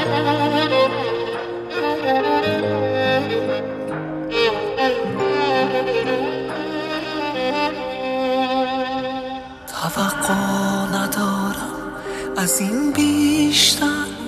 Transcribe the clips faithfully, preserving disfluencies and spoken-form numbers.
توقع ندارم از این بیشتر،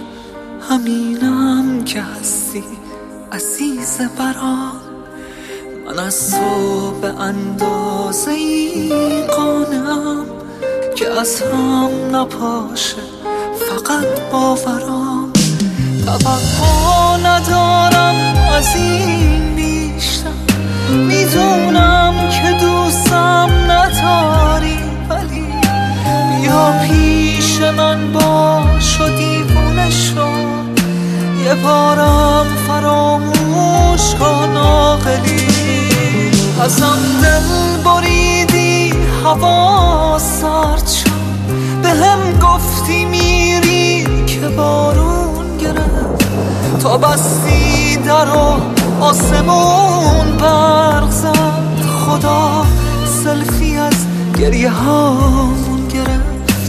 همینم که هستی عزیز برام. من از تو به اندازه ای قانعم که از هم نپاشه فقط باورم. توقع ندارم از این بیشتر، میدونم که دوستم نداری، ولی بیا پیش من باش و دیوونه شو، یه بارم فراموش کن عاقلی. ازم دل بریدی هوا سرد شد، به هم گفتی میری که بارون گرفت، تا بستی در و آسمون برق زد، خدا سلفی از گریه هامون گرفت.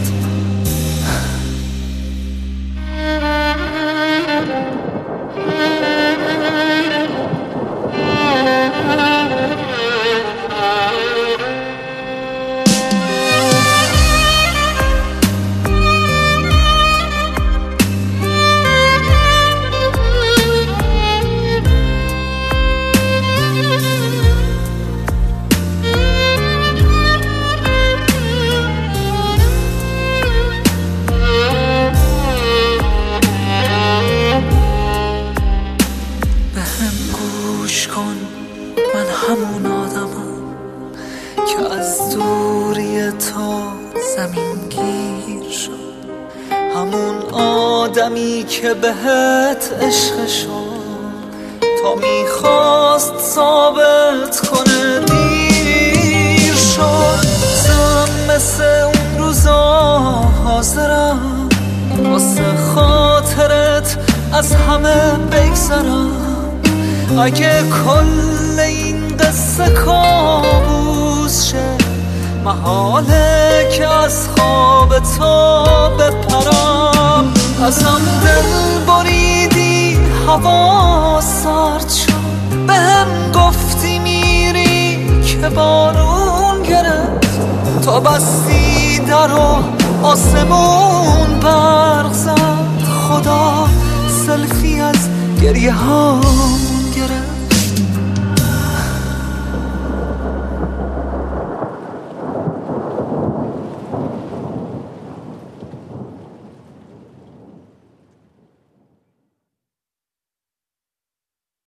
من همون آدمم که از دوری تو زمین گیر شد، همون آدمی که بهت عشق شد، تا میخواست ثابت کنه دیر شد. زم مثل اون روزا حاضرم واسه خاطرت از همه بگذرم، اگه کل این قصه کابوس شه، محاله که از خواب تو بپرم. ازم دل بریدی هوا سرد شد، به هم گفتی میری که بارون گرفت، تا بستی در و آسمون برق زد، خدا سلفی از گریه هامون